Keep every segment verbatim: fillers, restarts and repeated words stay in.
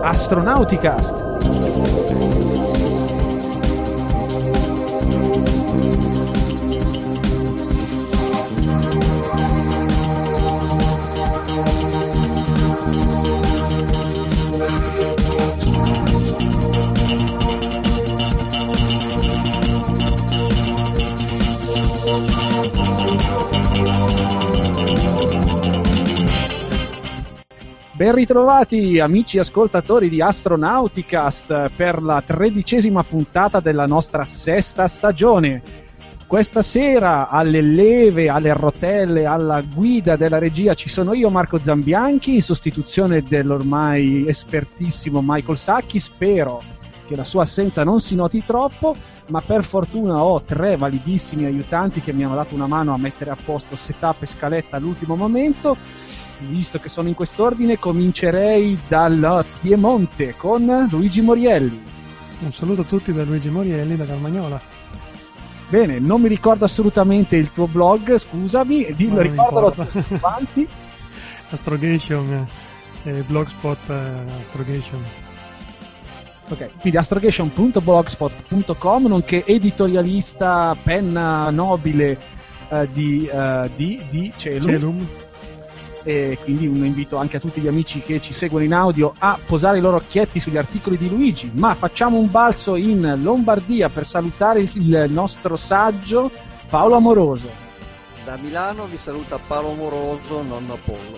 Astronauticast. Ben ritrovati amici ascoltatori di Astronauticast per la tredicesima puntata della nostra sesta stagione. Questa sera alle leve, alle rotelle, alla guida della regia ci sono io, Marco Zambianchi, in sostituzione dell'ormai espertissimo Michael Sacchi. Spero che la sua assenza non si noti troppo, ma per fortuna ho tre validissimi aiutanti che mi hanno dato una mano a mettere a posto setup e scaletta all'ultimo momento. Visto che sono in quest'ordine, comincerei dal Piemonte con Luigi Morielli. Un saluto a tutti da Luigi Morielli da Carmagnola. Bene, non mi ricordo assolutamente il tuo blog, scusami, dillo, ricordalo avanti. Astrogation, eh, blogspot eh, Astrogation. Ok, quindi astrogation punto blogspot punto com, nonché editorialista, penna nobile eh, di, eh, di, di Celum. Celum. E quindi un invito anche a tutti gli amici che ci seguono in audio a posare i loro occhietti sugli articoli di Luigi. Ma facciamo un balzo in Lombardia per salutare il nostro saggio Paolo Amoroso. Da Milano vi saluta Paolo Amoroso, nonno Apollo,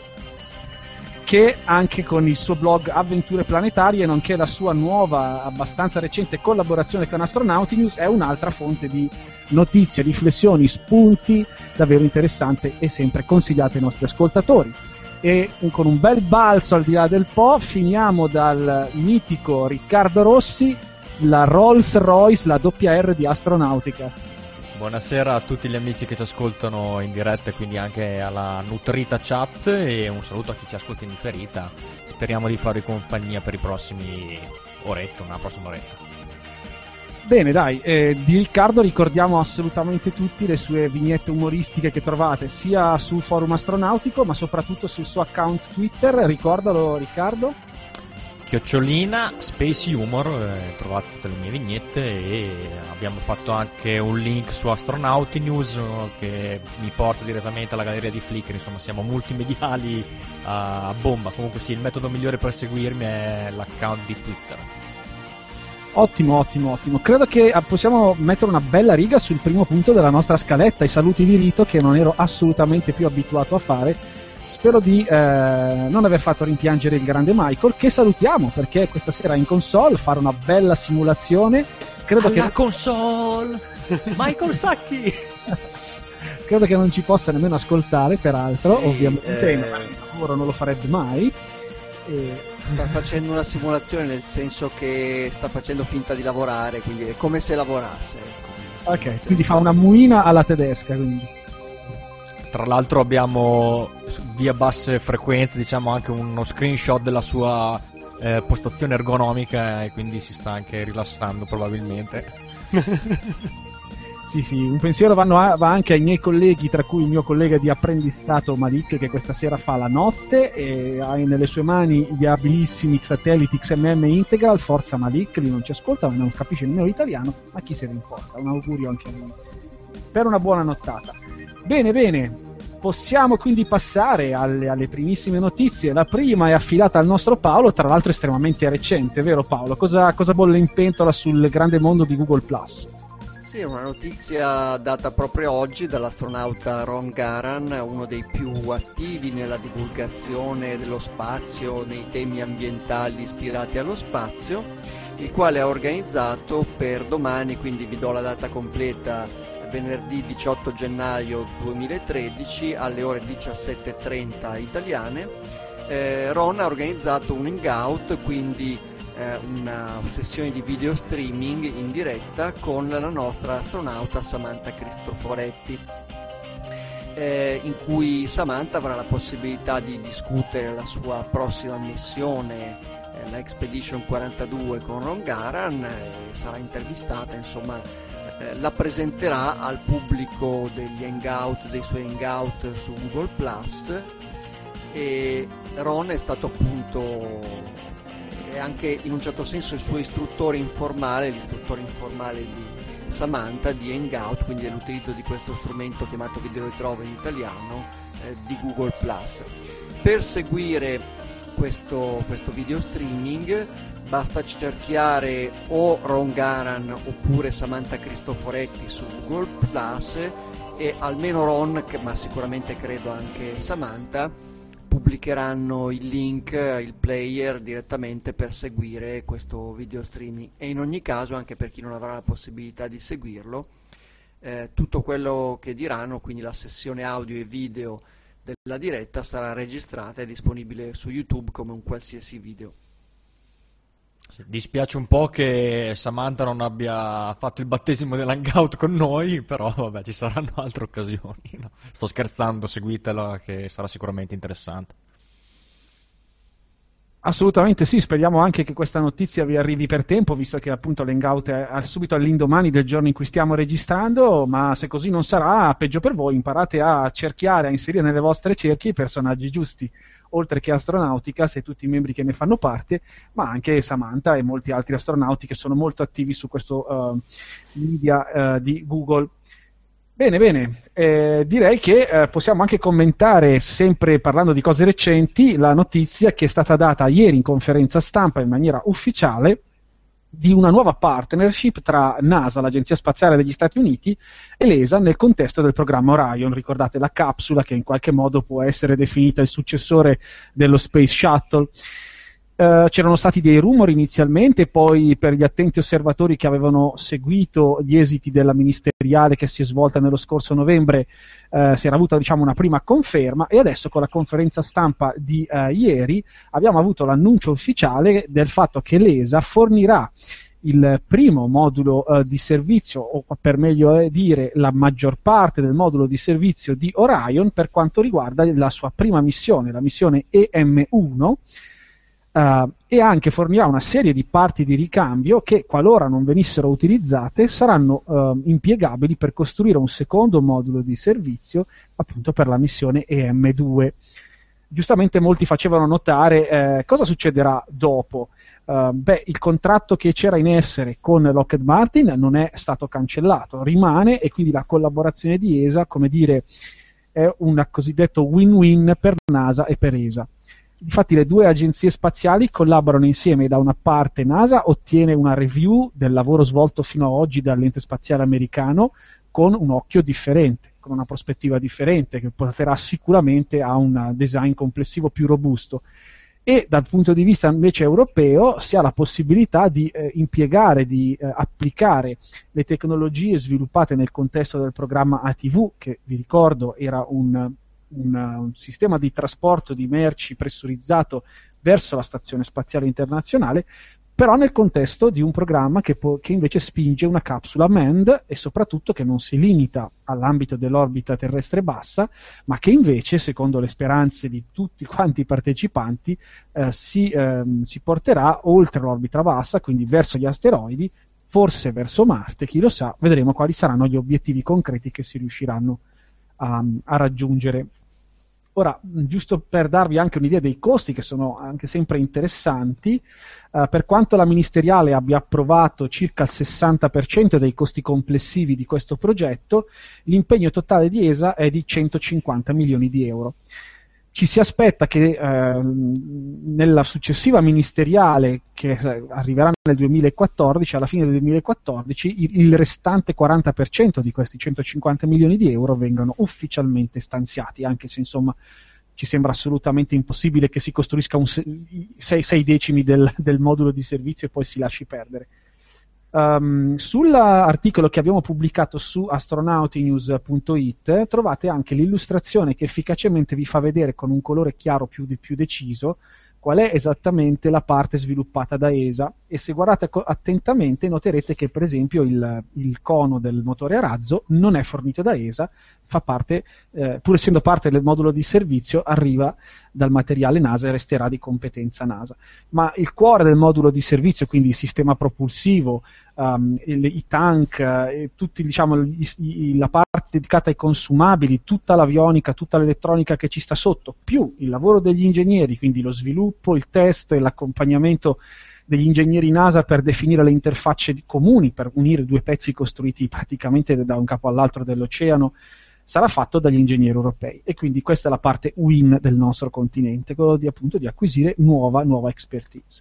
che anche con il suo blog Avventure Planetarie, nonché la sua nuova, abbastanza recente collaborazione con Astronauti News, è un'altra fonte di notizie, riflessioni, spunti davvero interessante e sempre consigliate ai nostri ascoltatori. E con un bel balzo al di là del Po finiamo dal mitico Riccardo Rossi, la Rolls Royce, la doppia R di Astronauticast. Buonasera a tutti gli amici che ci ascoltano in diretta e quindi anche alla nutrita chat, e un saluto a chi ci ascolta in differita. Speriamo di farvi compagnia per i prossimi orette, una prossima oretta. Bene, dai, eh, di Riccardo ricordiamo assolutamente tutti le sue vignette umoristiche che trovate sia sul forum astronautico ma soprattutto sul suo account Twitter. Ricordalo, Riccardo. Chiocciolina Space Humor, eh, trovate tutte le mie vignette, e abbiamo fatto anche un link su Astronauti News che mi porta direttamente alla galleria di Flickr. Insomma, siamo multimediali a bomba. Comunque sì, il metodo migliore per seguirmi è l'account di Twitter. Ottimo, ottimo, ottimo. Credo che possiamo mettere una bella riga sul primo punto della nostra scaletta, i saluti di rito, che non ero assolutamente più abituato a fare. Spero di eh, non aver fatto rimpiangere il grande Michael, che salutiamo perché questa sera è in console, fare una bella simulazione. Credo Alla che console Michael Sacchi. Credo che non ci possa nemmeno ascoltare, peraltro, sì, ovviamente eh... in lavoro non lo farebbe mai. E... sta facendo una simulazione, nel senso che sta facendo finta di lavorare, quindi è come se lavorasse. Ok, quindi fa una muina alla tedesca, quindi. Tra l'altro abbiamo via basse frequenze, diciamo, anche uno screenshot della sua eh, postazione ergonomica, e quindi si sta anche rilassando probabilmente. Sì, sì, un pensiero vanno a, va anche ai miei colleghi, tra cui il mio collega di apprendistato Malik, che questa sera fa la notte e ha nelle sue mani gli abilissimi satelliti X M M Integral. Forza Malik, lui non ci ascolta, non capisce nemmeno l'italiano, ma chi se ne importa. Un augurio anche a lui per una buona nottata. Bene, bene, possiamo quindi passare alle, alle primissime notizie. La prima è affidata al nostro Paolo, tra l'altro estremamente recente, vero Paolo? Cosa, cosa bolle in pentola sul grande mondo di Google Plus? Sì, una notizia data proprio oggi dall'astronauta Ron Garan, uno dei più attivi nella divulgazione dello spazio, nei temi ambientali ispirati allo spazio, il quale ha organizzato per domani, quindi vi do la data completa, venerdì diciotto gennaio duemilatredici alle ore diciassette e trenta italiane. eh, Ron ha organizzato un hangout, quindi eh, una sessione di video streaming in diretta con la nostra astronauta Samantha Cristoforetti, eh, in cui Samantha avrà la possibilità di discutere la sua prossima missione, eh, la Expedition quarantadue, con Ron Garan, e sarà intervistata, insomma. La presenterà al pubblico degli hangout, dei suoi hangout su Google Plus, e Ron è stato appunto è anche in un certo senso il suo istruttore informale, l'istruttore informale di Samantha di Hangout, quindi dell'utilizzo di questo strumento chiamato Video Ritrova in italiano eh, di Google Plus. Per seguire questo, questo video streaming basta cerchiare o Ron Garan oppure Samantha Cristoforetti su Google Plus, e almeno Ron, ma sicuramente credo anche Samantha, pubblicheranno il link, il player direttamente per seguire questo video streaming. E in ogni caso, anche per chi non avrà la possibilità di seguirlo, eh, tutto quello che diranno, quindi la sessione audio e video della diretta, sarà registrata e disponibile su YouTube come un qualsiasi video. Sì, dispiace un po' che Samantha non abbia fatto il battesimo dell'hangout con noi, però vabbè, ci saranno altre occasioni, no? Sto scherzando, seguitela che sarà sicuramente interessante. Assolutamente sì, speriamo anche che questa notizia vi arrivi per tempo, visto che appunto l'hangout è subito all'indomani del giorno in cui stiamo registrando, ma se così non sarà, peggio per voi, imparate a cerchiare, a inserire nelle vostre cerchie i personaggi giusti, oltre che Astronauticast e tutti i membri che ne fanno parte, ma anche Samantha e molti altri astronauti che sono molto attivi su questo uh, media uh, di Google. Bene, bene, eh, direi che eh, possiamo anche commentare, sempre parlando di cose recenti, la notizia che è stata data ieri in conferenza stampa in maniera ufficiale di una nuova partnership tra NASA, l'Agenzia Spaziale degli Stati Uniti, e l'E S A nel contesto del programma Orion. Ricordate la capsula che in qualche modo può essere definita il successore dello Space Shuttle. Uh, c'erano stati dei rumori inizialmente, poi per gli attenti osservatori che avevano seguito gli esiti della ministeriale che si è svolta nello scorso novembre, uh, si era avuta diciamo una prima conferma, e adesso con la conferenza stampa di uh, ieri abbiamo avuto l'annuncio ufficiale del fatto che l'E S A fornirà il primo modulo uh, di servizio, o per meglio dire la maggior parte del modulo di servizio di Orion per quanto riguarda la sua prima missione, la missione E M uno. Uh, e anche fornirà una serie di parti di ricambio che, qualora non venissero utilizzate, saranno uh, impiegabili per costruire un secondo modulo di servizio appunto per la missione E M due. Giustamente molti facevano notare eh, cosa succederà dopo. Uh, beh, il contratto che c'era in essere con Lockheed Martin non è stato cancellato, rimane, e quindi la collaborazione di E S A, come dire, è un cosiddetto win-win per NASA e per E S A. Infatti le due agenzie spaziali collaborano insieme. Da una parte NASA ottiene una review del lavoro svolto fino ad oggi dall'ente spaziale americano con un occhio differente, con una prospettiva differente, che porterà sicuramente a un design complessivo più robusto. E dal punto di vista invece europeo si ha la possibilità di eh, impiegare, di eh, applicare le tecnologie sviluppate nel contesto del programma A T V, che vi ricordo era un Un, un sistema di trasporto di merci pressurizzato verso la Stazione Spaziale Internazionale, però nel contesto di un programma che, po- che invece spinge una capsula manned, e soprattutto che non si limita all'ambito dell'orbita terrestre bassa, ma che invece, secondo le speranze di tutti quanti i partecipanti, eh, si, ehm, si porterà oltre l'orbita bassa, quindi verso gli asteroidi, forse verso Marte, chi lo sa. Vedremo quali saranno gli obiettivi concreti che si riusciranno a, a raggiungere. Ora, giusto per darvi anche un'idea dei costi, che sono anche sempre interessanti, eh, per quanto la ministeriale abbia approvato circa il sessanta per cento dei costi complessivi di questo progetto, l'impegno totale di E S A è di centocinquanta milioni di euro. Ci si aspetta che eh, nella successiva ministeriale, che arriverà nel duemilaquattordici, alla fine del duemilaquattordici, il, il restante quaranta per cento di questi centocinquanta milioni di euro vengano ufficialmente stanziati, anche se insomma ci sembra assolutamente impossibile che si costruisca un sei, sei decimi del, del modulo di servizio e poi si lasci perdere. Um, sull'articolo che abbiamo pubblicato su astronautinews punto it trovate anche l'illustrazione che efficacemente vi fa vedere con un colore chiaro più, di, più deciso qual è esattamente la parte sviluppata da E S A, e se guardate attentamente noterete che per esempio il, il cono del motore a razzo non è fornito da E S A, fa parte, eh, pur essendo parte del modulo di servizio, arriva dal materiale NASA e resterà di competenza NASA. Ma il cuore del modulo di servizio, quindi il sistema propulsivo, um, il, i tank, eh, tutti, diciamo, gli, i, la parte dedicata ai consumabili, tutta l'avionica, tutta l'elettronica che ci sta sotto, più il lavoro degli ingegneri, quindi lo sviluppo, il test e l'accompagnamento degli ingegneri NASA per definire le interfacce comuni, per unire due pezzi costruiti praticamente da un capo all'altro dell'oceano, sarà fatto dagli ingegneri europei. E quindi questa è la parte win del nostro continente, quello di, appunto, di acquisire nuova, nuova expertise.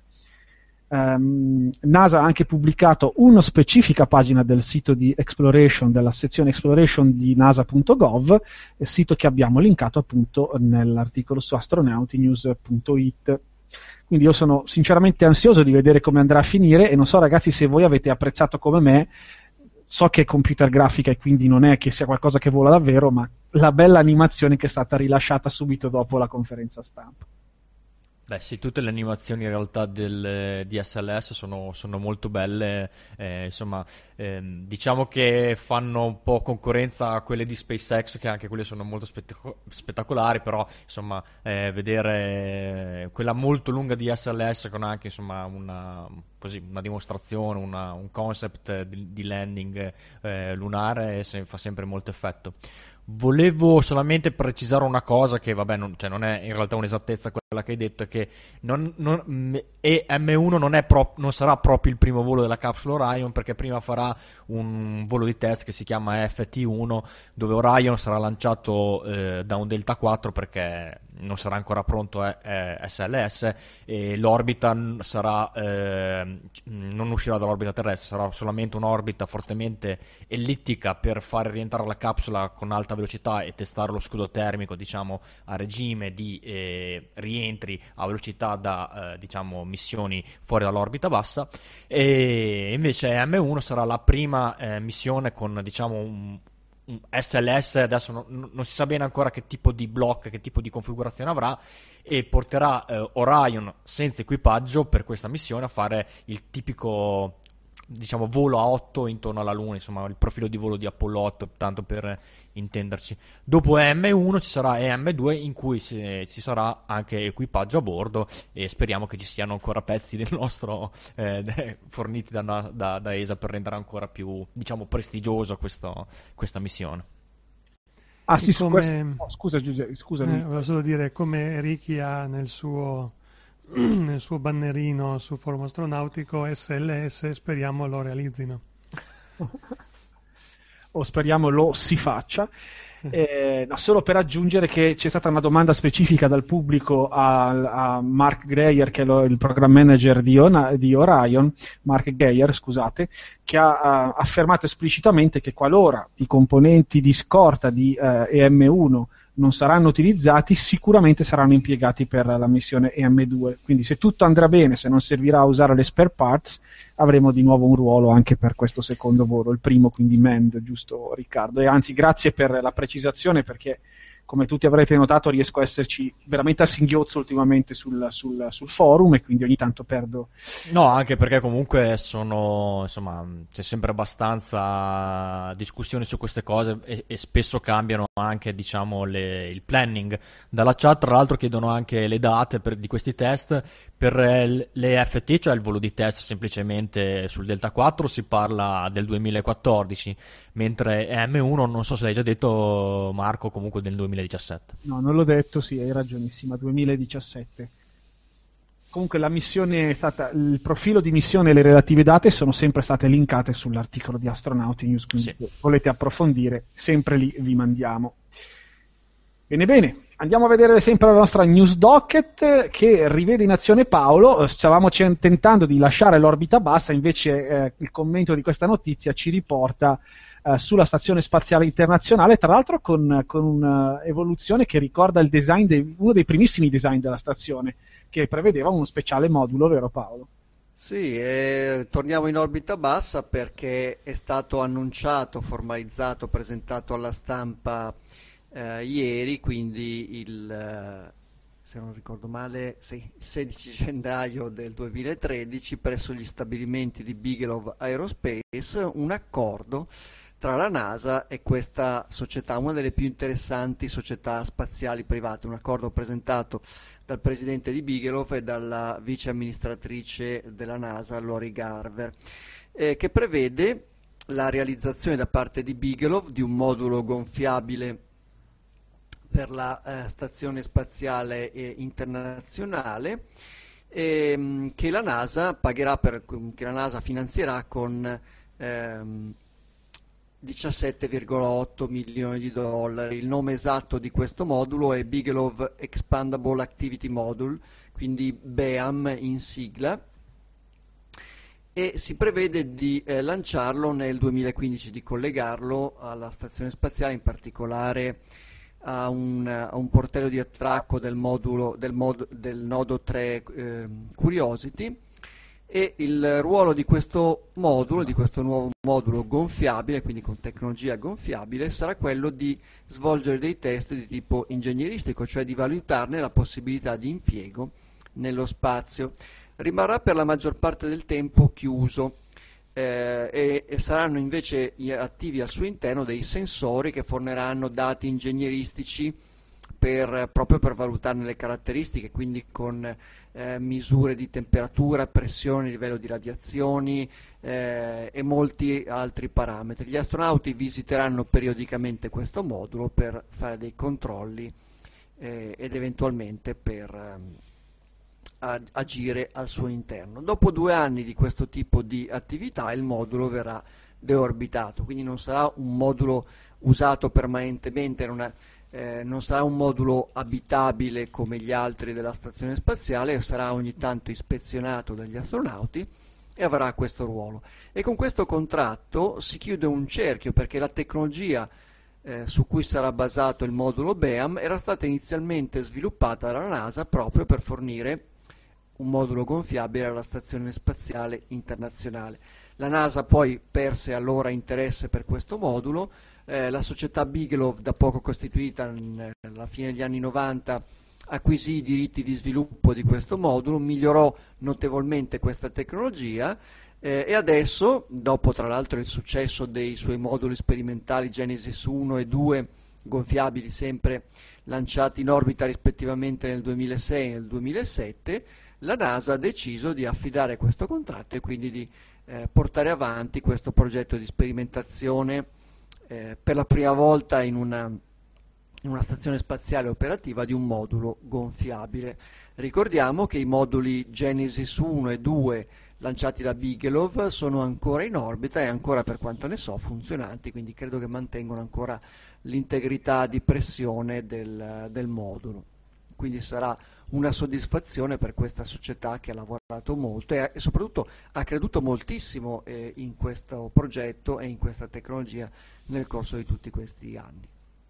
Um, NASA ha anche pubblicato una specifica pagina del sito di Exploration, della sezione Exploration di nasa punto gov, il sito che abbiamo linkato appunto nell'articolo su astronautynews punto it. Quindi io sono sinceramente ansioso di vedere come andrà a finire, e non so ragazzi se voi avete apprezzato come me, so che è computer grafica e quindi non è che sia qualcosa che vola davvero, ma la bella animazione che è stata rilasciata subito dopo la conferenza stampa. Beh sì, tutte le animazioni in realtà del D S L S sono, sono molto belle, eh, insomma ehm, diciamo che fanno un po' concorrenza a quelle di SpaceX, che anche quelle sono molto spettaco- spettacolari, però insomma eh, vedere quella molto lunga di D S L S con anche insomma una, così, una dimostrazione, una, un concept di, di landing eh, lunare se, fa sempre molto effetto. Volevo solamente precisare una cosa che vabbè non, cioè non è in realtà un'esattezza quella che hai detto, è che non, non, E M uno non, è pro, non sarà proprio il primo volo della capsula Orion, perché prima farà un volo di test che si chiama F T uno, dove Orion sarà lanciato eh, da un Delta quattro perché non sarà ancora pronto eh, eh, S L S, e l'orbita sarà eh, non uscirà dall'orbita terrestre, sarà solamente un'orbita fortemente ellittica per fare rientrare la capsula con alta velocità e testare lo scudo termico, diciamo, a regime di eh, rientri a velocità da eh, diciamo missioni fuori dall'orbita bassa. E invece E M uno sarà la prima eh, missione con, diciamo, un S L S, adesso non, non si sa bene ancora che tipo di blocco, che tipo di configurazione avrà, e porterà eh, Orion senza equipaggio per questa missione a fare il tipico, diciamo, volo a otto intorno alla Luna, insomma il profilo di volo di Apollo otto, tanto per intenderci. Dopo E M uno ci sarà E M due, in cui si, ci sarà anche equipaggio a bordo, e speriamo che ci siano ancora pezzi del nostro eh, forniti da, da, da E S A per rendere ancora più, diciamo, prestigioso questo, questa missione. Ah sì, come... su questo... oh, scusa Giuseppe, scusami. Eh, volevo solo dire, come Ricky ha nel suo nel suo bannerino su Forum Astronautico S L S, speriamo lo realizzino. O speriamo lo si faccia. Eh, no, solo per aggiungere che c'è stata una domanda specifica dal pubblico a, a Mark Greyer, che è lo, il program manager di, Ona, di Orion, Mark Greyer, scusate, che ha, ha affermato esplicitamente che qualora i componenti di scorta di eh, E M uno non saranno utilizzati, sicuramente saranno impiegati per la missione E M due. Quindi se tutto andrà bene, se non servirà a usare le spare parts, avremo di nuovo un ruolo anche per questo secondo volo, il primo quindi manned, giusto Riccardo? E anzi grazie per la precisazione, perché come tutti avrete notato riesco a esserci veramente a singhiozzo ultimamente sul, sul, sul forum, e quindi ogni tanto perdo. No, anche perché comunque sono, insomma, c'è sempre abbastanza discussione su queste cose, e, e spesso cambiano anche, diciamo, le, il planning. Dalla chat tra l'altro chiedono anche le date per, di questi test. Per le F T, cioè il volo di test semplicemente sul Delta quattro, si parla del duemilaquattordici, mentre E M uno, non so se l'hai già detto Marco, comunque del duemiladiciassette. No, non l'ho detto, sì, hai ragionissima, duemiladiciassette. Comunque la missione è stata, il profilo di missione e le relative date sono sempre state linkate sull'articolo di Astronauti News, quindi sì, se volete approfondire, sempre lì vi mandiamo. Bene bene, andiamo a vedere sempre la nostra news docket, che rivede in azione Paolo. Stavamo tentando di lasciare l'orbita bassa, invece eh, il commento di questa notizia ci riporta eh, sulla Stazione Spaziale Internazionale, tra l'altro con, con un'evoluzione che ricorda il design de, uno dei primissimi design della stazione, che prevedeva uno speciale modulo, vero Paolo? Sì, eh, torniamo in orbita bassa perché è stato annunciato, formalizzato, presentato alla stampa eh, ieri, quindi il, eh, se non ricordo male, sì, il sedici gennaio del duemilatredici, presso gli stabilimenti di Bigelow Aerospace, un accordo tra la NASA e questa società, una delle più interessanti società spaziali private, un accordo presentato dal presidente di Bigelow e dalla vice amministratrice della NASA, Lori Garver, eh, che prevede la realizzazione da parte di Bigelow di un modulo gonfiabile per la eh, stazione spaziale eh, internazionale, ehm, che la NASA pagherà per, che la NASA finanzierà con ehm, diciassette virgola otto milioni di dollari. Il nome esatto di questo modulo è Bigelow Expandable Activity Module, quindi B E A M in sigla, e si prevede di eh, lanciarlo nel duemilaquindici, di collegarlo alla stazione spaziale, in particolare a un, a un portello di attracco del, modulo, del, mod, del nodo tre eh, Curiosity. E il ruolo di questo modulo, di questo nuovo modulo gonfiabile, quindi con tecnologia gonfiabile, sarà quello di svolgere dei test di tipo ingegneristico, cioè di valutarne la possibilità di impiego nello spazio. Rimarrà per la maggior parte del tempo chiuso eh, e, e saranno invece attivi al suo interno dei sensori che forniranno dati ingegneristici per, proprio per valutarne le caratteristiche, quindi con eh, misure di temperatura, pressione, livello di radiazioni eh, e molti altri parametri. Gli astronauti visiteranno periodicamente questo modulo per fare dei controlli eh, ed eventualmente per eh, agire al suo interno. Dopo due anni di questo tipo di attività il modulo verrà deorbitato, quindi non sarà un modulo usato permanentemente, non, è, eh, non sarà un modulo abitabile come gli altri della stazione spaziale, sarà ogni tanto ispezionato dagli astronauti e avrà questo ruolo. E con questo contratto si chiude un cerchio, perché la tecnologia eh, su cui sarà basato il modulo B E A M era stata inizialmente sviluppata dalla NASA proprio per fornire un modulo gonfiabile alla Stazione Spaziale Internazionale. La NASA poi perse allora interesse per questo modulo, eh, la società Bigelow, da poco costituita in, alla fine degli anni novanta, acquisì i diritti di sviluppo di questo modulo, migliorò notevolmente questa tecnologia eh, e adesso, dopo tra l'altro il successo dei suoi moduli sperimentali Genesis uno e due, gonfiabili sempre, lanciati in orbita rispettivamente nel duemilasei e nel duemilasette, la NASA ha deciso di affidare questo contratto e quindi di eh, portare avanti questo progetto di sperimentazione eh, per la prima volta in una, in una stazione spaziale operativa di un modulo gonfiabile. Ricordiamo che i moduli Genesis uno e due lanciati da Bigelow sono ancora in orbita e ancora, per quanto ne so, funzionanti, quindi credo che mantengono ancora l'integrità di pressione del, del modulo. Quindi sarà una soddisfazione per questa società che ha lavorato molto e, e soprattutto ha creduto moltissimo eh, in questo progetto e in questa tecnologia nel corso di tutti questi anni.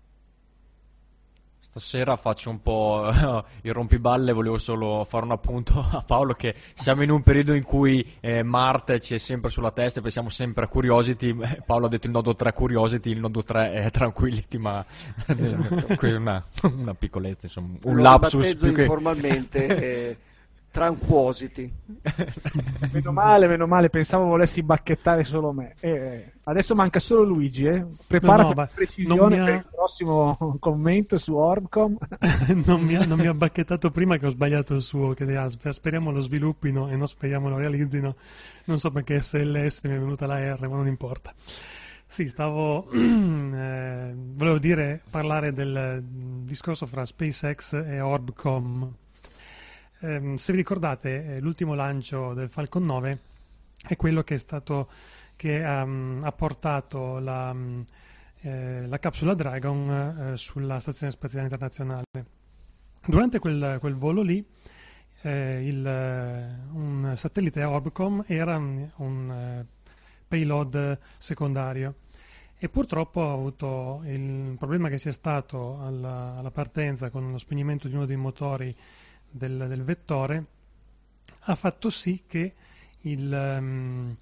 Stasera faccio un po' il rompiballe, volevo solo fare un appunto a Paolo che siamo in un periodo in cui eh, Marte ci è sempre sulla testa e pensiamo sempre a Curiosity. Paolo ha detto il nodo tre Curiosity, il nodo tre è Tranquility, ma esatto. una, una piccolezza, insomma, un Lo lapsus più informalmente che... eh, Tranquosity. Meno male, meno male, pensavo volessi bacchettare solo me. Eh, adesso manca solo Luigi, eh. Preparati no, no, con precisione ha... per il prossimo commento su Orbcom. non, mi ha, non mi ha bacchettato prima che ho sbagliato il suo, che speriamo lo sviluppino e non speriamo lo realizzino. Non so perché S L S mi è venuta la R, ma non importa. Sì, stavo eh, volevo dire, parlare del discorso fra SpaceX e Orbcom. Eh, se vi ricordate, eh, l'ultimo lancio del Falcon nove è quello che è stato che um, ha portato la, um, eh, la capsula Dragon eh, sulla Stazione Spaziale Internazionale. Durante quel, quel volo lì eh, il, un satellite Orbcom era un, un uh, payload secondario e purtroppo ha avuto il problema che sia stato alla, alla partenza con lo spegnimento di uno dei motori Del, del vettore, ha fatto sì che il, um,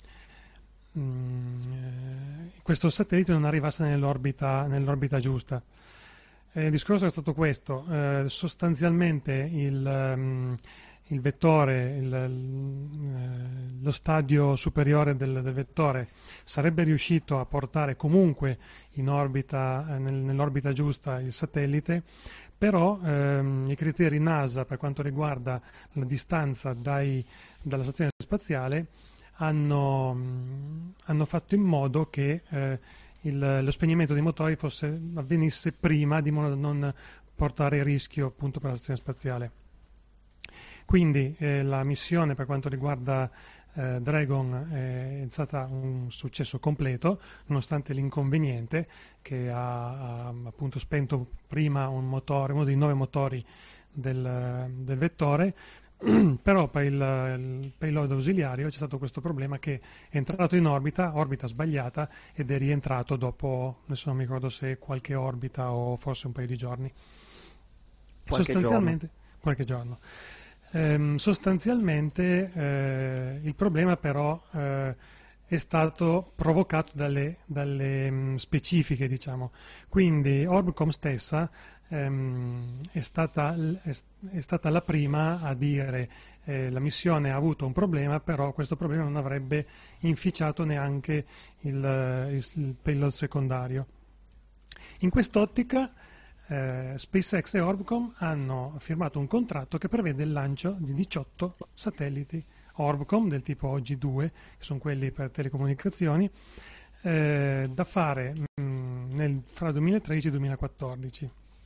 um, questo satellite non arrivasse nell'orbita, nell'orbita giusta. Eh, il discorso è stato questo: eh, sostanzialmente il, um, il vettore, il, il, lo stadio superiore del, del vettore sarebbe riuscito a portare comunque in orbita, eh, nel, nell'orbita giusta il satellite, però ehm, i criteri NASA per quanto riguarda la distanza dai, dalla stazione spaziale hanno, mh, hanno fatto in modo che eh, il, lo spegnimento dei motori fosse, avvenisse prima, di modo da non portare il rischio appunto per la stazione spaziale. Quindi eh, la missione per quanto riguarda eh, Dragon è stata un successo completo, nonostante l'inconveniente che ha, ha appunto spento prima un motore, uno dei nove motori del, del vettore, però per il, il payload ausiliario c'è stato questo problema che è entrato in orbita, orbita sbagliata, ed è rientrato dopo, adesso non mi ricordo se qualche orbita o forse un paio di giorni. Qualche Sostanzialmente, giorno. qualche giorno. Ehm, sostanzialmente eh, il problema però eh, è stato provocato dalle, dalle mh, specifiche, diciamo. Quindi Orbcom stessa ehm, è, stata, è, è stata la prima a dire eh, la missione ha avuto un problema, però questo problema non avrebbe inficiato neanche il, il, il payload secondario. In quest'ottica Eh, SpaceX e Orbcom hanno firmato un contratto che prevede il lancio di diciotto satelliti Orbcom del tipo O G due, che sono quelli per telecomunicazioni, eh, da fare mh, nel, fra duemilatredici e duemilaquattordici.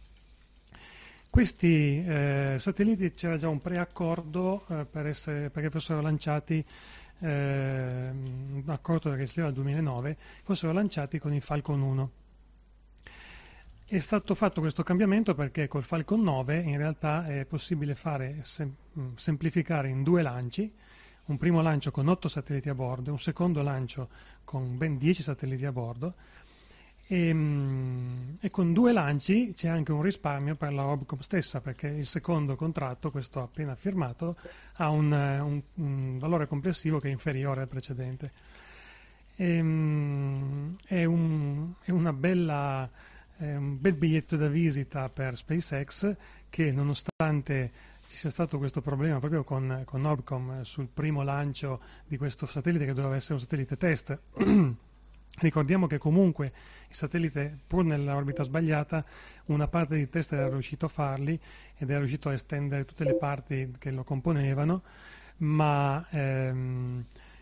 Questi eh, satelliti c'era già un preaccordo eh, per essere, perché fossero lanciati, eh, un accordo che si leva dal duemilanove, fossero lanciati con il Falcon uno. È stato fatto questo cambiamento perché col Falcon nove in realtà è possibile fare sem- semplificare in due lanci, un primo lancio con otto satelliti a bordo e un secondo lancio con ben dieci satelliti a bordo, e, mh, e con due lanci c'è anche un risparmio per la Orbcom stessa, perché il secondo contratto, questo appena firmato, ha un, un, un valore complessivo che è inferiore al precedente. E, mh, è, un, è una bella... È un bel biglietto da visita per SpaceX, che nonostante ci sia stato questo problema proprio con, con Orbcom sul primo lancio di questo satellite, che doveva essere un satellite test, ricordiamo che comunque il satellite, pur nell'orbita sbagliata, una parte di test era riuscito a farli ed era riuscito a estendere tutte le parti che lo componevano, ma ehm,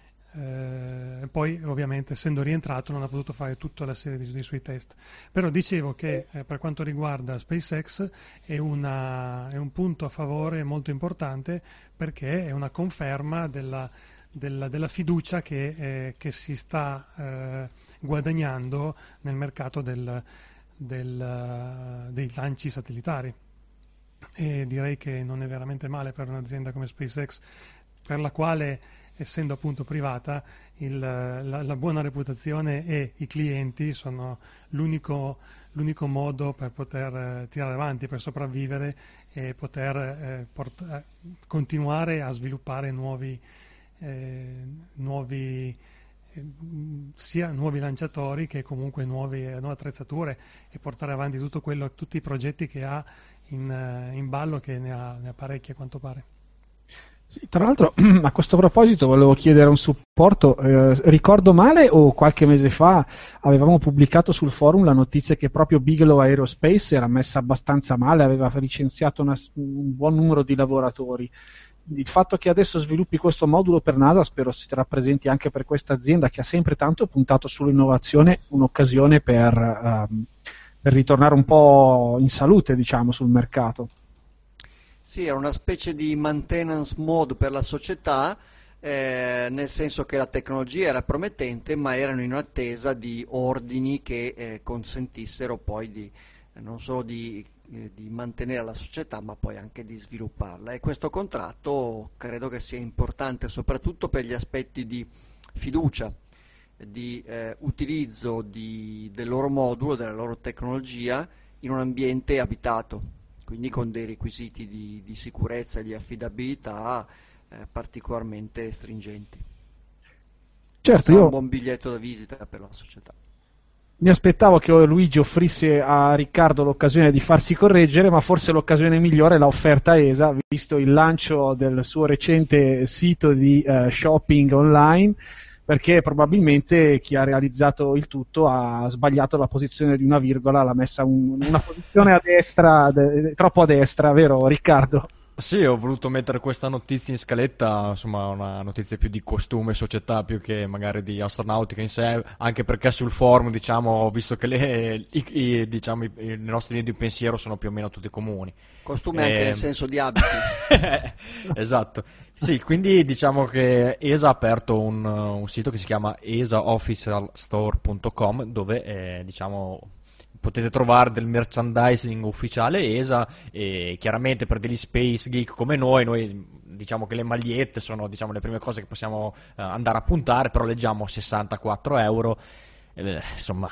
Eh, poi ovviamente essendo rientrato non ha potuto fare tutta la serie di, dei suoi test. Però dicevo che eh, per quanto riguarda SpaceX è, una, è un punto a favore molto importante, perché è una conferma della, della, della fiducia che, eh, che si sta eh, guadagnando nel mercato del, del, dei lanci satellitari, e direi che non è veramente male per un'azienda come SpaceX, per la quale, essendo appunto privata, il, la, la buona reputazione e i clienti sono l'unico, l'unico modo per poter eh, tirare avanti, per sopravvivere e poter eh, port- eh, continuare a sviluppare nuovi, eh, nuovi eh, sia nuovi lanciatori che comunque nuovi, eh, nuove attrezzature, e portare avanti tutto quello, tutti i progetti che ha in, eh, in ballo, che ne ha, ne ha parecchi a quanto pare. Sì, tra l'altro, a questo proposito volevo chiedere un supporto. Eh, ricordo male o qualche mese fa avevamo pubblicato sul forum la notizia che proprio Bigelow Aerospace era messa abbastanza male, aveva licenziato una, un buon numero di lavoratori. Il fatto che adesso sviluppi questo modulo per NASA spero si rappresenti anche per questa azienda, che ha sempre tanto puntato sull'innovazione, un'occasione per, ehm, per ritornare un po' in salute, diciamo, sul mercato. Sì, era una specie di maintenance mode per la società, eh, nel senso che la tecnologia era promettente, ma erano in attesa di ordini che eh, consentissero poi di, eh, non solo di, eh, di mantenere la società, ma poi anche di svilupparla. E questo contratto credo che sia importante soprattutto per gli aspetti di fiducia, di eh, utilizzo di, del loro modulo, della loro tecnologia in un ambiente abitato, quindi con dei requisiti di, di sicurezza e di affidabilità eh, particolarmente stringenti. Certo, Sarà io... un buon biglietto da visita per la società. Mi aspettavo che Luigi offrisse a Riccardo l'occasione di farsi correggere, ma forse l'occasione migliore l'ha offerta E S A, visto il lancio del suo recente sito di uh, shopping online, perché probabilmente chi ha realizzato il tutto ha sbagliato la posizione di una virgola, l'ha messa in un, una posizione a destra, de, troppo a destra, vero Riccardo? Sì, ho voluto mettere questa notizia in scaletta, insomma una notizia più di costume e società più che magari di astronautica in sé, anche perché sul forum, diciamo, ho visto che le, i, i, diciamo, i, le nostre linee di pensiero sono più o meno tutte comuni. Costume Eh, anche nel senso di abiti. Esatto. Sì, quindi diciamo che E S A ha aperto un, un sito che si chiama e s a official store punto com, dove eh, diciamo potete trovare del merchandising ufficiale E S A, e chiaramente per degli space geek come noi, noi diciamo che le magliette sono, diciamo, le prime cose che possiamo eh, andare a puntare, però leggiamo sessantaquattro euro, eh, insomma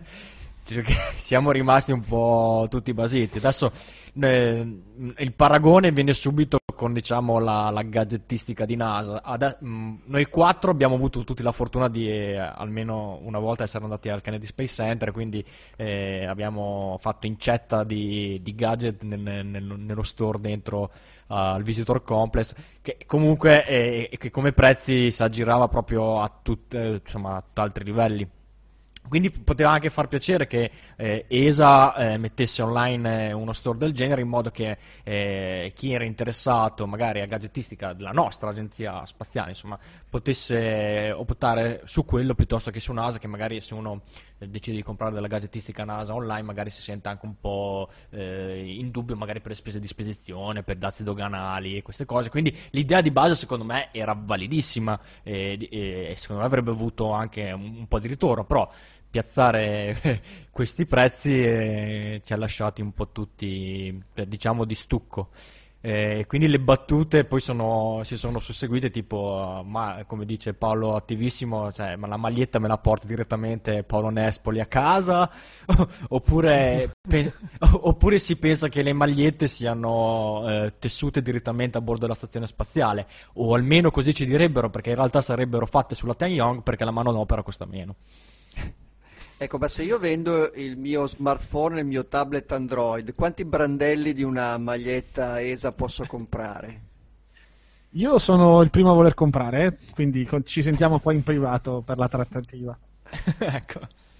siamo rimasti un po' tutti basiti. Adesso eh, il paragone viene subito con, diciamo, la, la gadgettistica di NASA. Ade- mh, noi quattro abbiamo avuto tutti la fortuna di eh, almeno una volta essere andati al Kennedy Space Center, quindi eh, abbiamo fatto incetta di, di gadget nel, nel, nello store dentro uh, al Visitor Complex, che comunque eh, che come prezzi si aggirava proprio a tutte, insomma, a altri livelli. Quindi poteva anche far piacere che eh, E S A eh, mettesse online eh, uno store del genere, in modo che eh, chi era interessato magari a gadgetistica della nostra agenzia spaziale, insomma, potesse optare su quello piuttosto che su NASA, che magari se uno eh, decide di comprare della gadgetistica NASA online magari si sente anche un po' eh, in dubbio magari per le spese di spedizione, per dazi doganali e queste cose. Quindi l'idea di base secondo me era validissima e, e secondo me avrebbe avuto anche un, un po' di ritorno, però piazzare questi prezzi eh, ci ha lasciati un po' tutti, diciamo, di stucco. Eh, quindi le battute poi sono, si sono susseguite, tipo, ma come dice Paolo attivissimo, cioè, ma la maglietta me la porta direttamente Paolo Nespoli a casa? oppure, pe- oppure si pensa che le magliette siano eh, tessute direttamente a bordo della stazione spaziale, o almeno così ci direbbero, perché in realtà sarebbero fatte sulla Tianyong, perché la manodopera costa meno. Ecco, ma se io vendo il mio smartphone e il mio tablet Android, quanti brandelli di una maglietta E S A posso comprare? Io sono il primo a voler comprare, eh? Quindi con- ci sentiamo poi in privato per la trattativa. Ecco.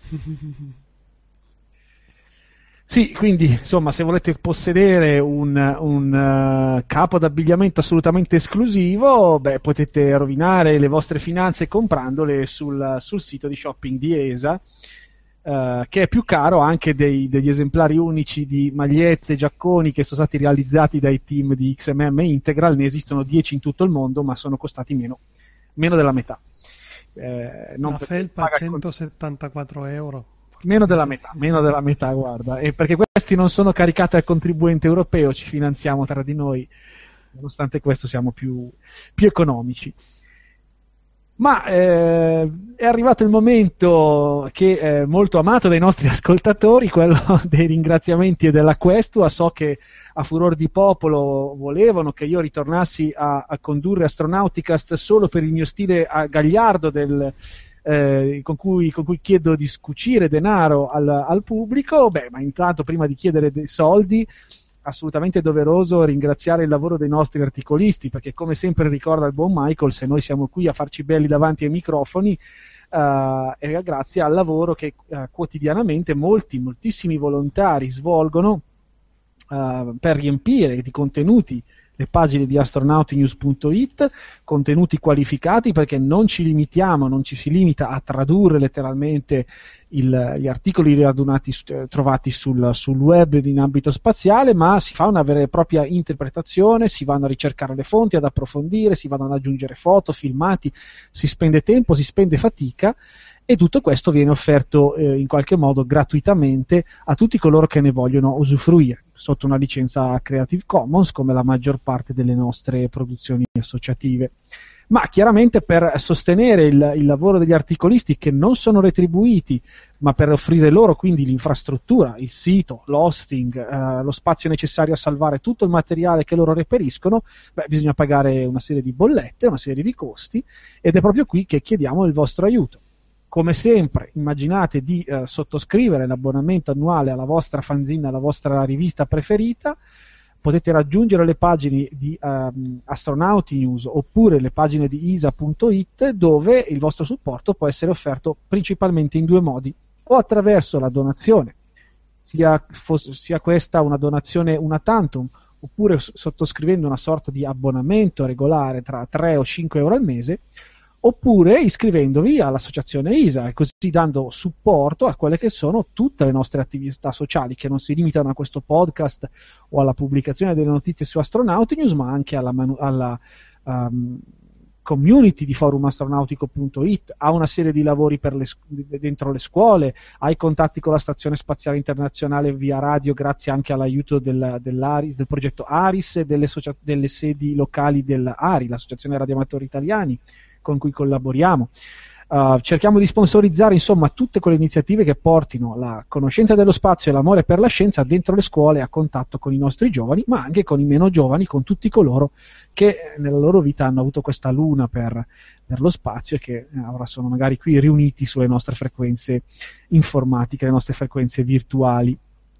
Sì, quindi insomma, se volete possedere un, un uh, capo d'abbigliamento assolutamente esclusivo, beh, potete rovinare le vostre finanze comprandole sul, sul sito di shopping di E S A, uh, che è più caro anche dei, degli esemplari unici di magliette, giacconi che sono stati realizzati dai team di X M M Integral. Ne esistono dieci in tutto il mondo, ma sono costati meno, meno della metà. Eh, non La perché felpa paga centosettantaquattro euro. Meno della metà, meno della metà, guarda, e perché questi non sono caricati al contribuente europeo, ci finanziamo tra di noi, nonostante questo siamo più, più economici. Ma eh, è arrivato il momento che è molto amato dai nostri ascoltatori, quello dei ringraziamenti e della Questua. So che a furor di popolo volevano che io ritornassi a, a condurre Astronauticast solo per il mio stile gagliardo del... Eh, con, cui, con cui chiedo di scucire denaro al, al pubblico. Beh, ma intanto, prima di chiedere dei soldi, assolutamente doveroso ringraziare il lavoro dei nostri articolisti, perché come sempre ricorda il buon Michael, se noi siamo qui a farci belli davanti ai microfoni eh, è grazie al lavoro che eh, quotidianamente molti, moltissimi volontari svolgono eh, per riempire di contenuti le pagine di astronautinews punto it, contenuti qualificati, perché non ci limitiamo, non ci si limita a tradurre letteralmente il, gli articoli radunati, trovati sul, sul web in ambito spaziale, ma si fa una vera e propria interpretazione, si vanno a ricercare le fonti, ad approfondire, si vanno ad aggiungere foto, filmati, si spende tempo, si spende fatica, e tutto questo viene offerto eh, in qualche modo gratuitamente a tutti coloro che ne vogliono usufruire, sotto una licenza Creative Commons, come la maggior parte delle nostre produzioni associative. Ma chiaramente per sostenere il, il lavoro degli articolisti, che non sono retribuiti, ma per offrire loro quindi l'infrastruttura, il sito, l'hosting, eh, lo spazio necessario a salvare tutto il materiale che loro reperiscono, beh, bisogna pagare una serie di bollette, una serie di costi, ed è proprio qui che chiediamo il vostro aiuto. Come sempre, immaginate di eh, sottoscrivere l'abbonamento annuale alla vostra fanzine, alla vostra rivista preferita. Potete raggiungere le pagine di um, Astronauti News oppure le pagine di isa punto it, dove il vostro supporto può essere offerto principalmente in due modi: o attraverso la donazione, sia, fosse, sia questa una donazione una tantum, oppure sottoscrivendo una sorta di abbonamento regolare tra tre o cinque euro al mese, oppure iscrivendovi all'associazione I S A e così dando supporto a quelle che sono tutte le nostre attività sociali, che non si limitano a questo podcast o alla pubblicazione delle notizie su Astronauti News, ma anche alla, manu- alla um, community di forumastronautico punto it, a una serie di lavori per le, dentro le scuole, ai contatti con la Stazione Spaziale Internazionale via radio, grazie anche all'aiuto del, dell'Aris, del progetto Aris e delle, socia- delle sedi locali dell'Ari, l'Associazione Radioamatori Italiani, con cui collaboriamo. Uh, cerchiamo di sponsorizzare insomma tutte quelle iniziative che portino la conoscenza dello spazio e l'amore per la scienza dentro le scuole, a contatto con i nostri giovani, ma anche con i meno giovani, con tutti coloro che nella loro vita hanno avuto questa luna per, per lo spazio e che ora sono magari qui riuniti sulle nostre frequenze informatiche, le nostre frequenze virtuali.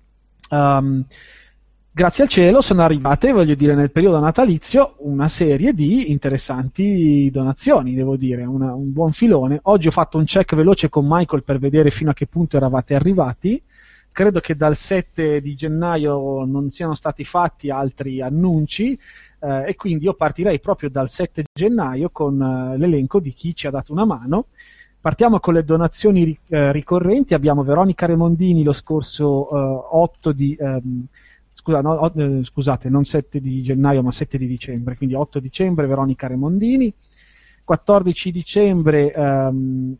Um, Grazie al cielo sono arrivate, voglio dire, nel periodo natalizio una serie di interessanti donazioni, devo dire, una, un buon filone. Oggi ho fatto un check veloce con Michael per vedere fino a che punto eravate arrivati. Credo che dal sette di gennaio non siano stati fatti altri annunci eh, e quindi io partirei proprio dal sette gennaio con eh, l'elenco di chi ci ha dato una mano. Partiamo con le donazioni eh, ricorrenti. Abbiamo Veronica Remondini lo scorso eh, otto di... Ehm, Scusa, no, eh, scusate, non sette di gennaio ma sette di dicembre, quindi otto dicembre Veronica Remondini, quattordici dicembre ehm,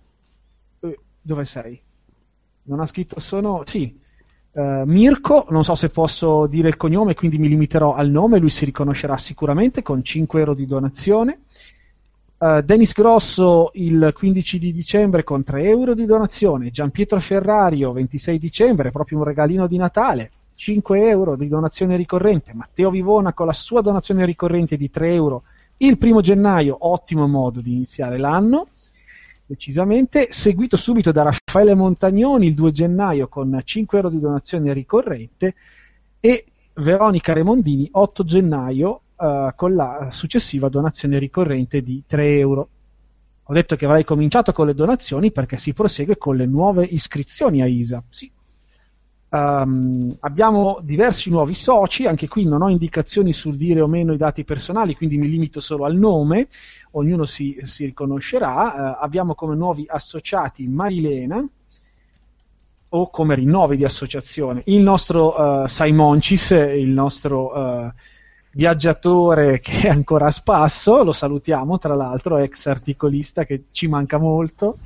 eh, dove sei? Non ha scritto, sono, sì, eh, Mirko, non so se posso dire il cognome, quindi mi limiterò al nome, lui si riconoscerà sicuramente, con cinque euro di donazione. Uh, Dennis Grosso il quindici di dicembre con tre euro di donazione, Gianpietro Ferrario ventisei dicembre, proprio un regalino di Natale, cinque euro di donazione ricorrente. Matteo Vivona con la sua donazione ricorrente di tre euro il primo gennaio, ottimo modo di iniziare l'anno, decisamente, seguito subito da Raffaele Montagnoni il due gennaio con cinque euro di donazione ricorrente, e Veronica Remondini otto gennaio uh, con la successiva donazione ricorrente di tre euro. Ho detto che avrei cominciato con le donazioni perché si prosegue con le nuove iscrizioni a I S A. Sì. Um, abbiamo diversi nuovi soci, anche qui non ho indicazioni sul dire o meno i dati personali, quindi mi limito solo al nome, ognuno si, si riconoscerà. Uh, abbiamo come nuovi associati Marilena, o come rinnovi di associazione, il nostro uh, Simoncis, il nostro uh, viaggiatore che è ancora a spasso, lo salutiamo tra l'altro, ex articolista che ci manca molto.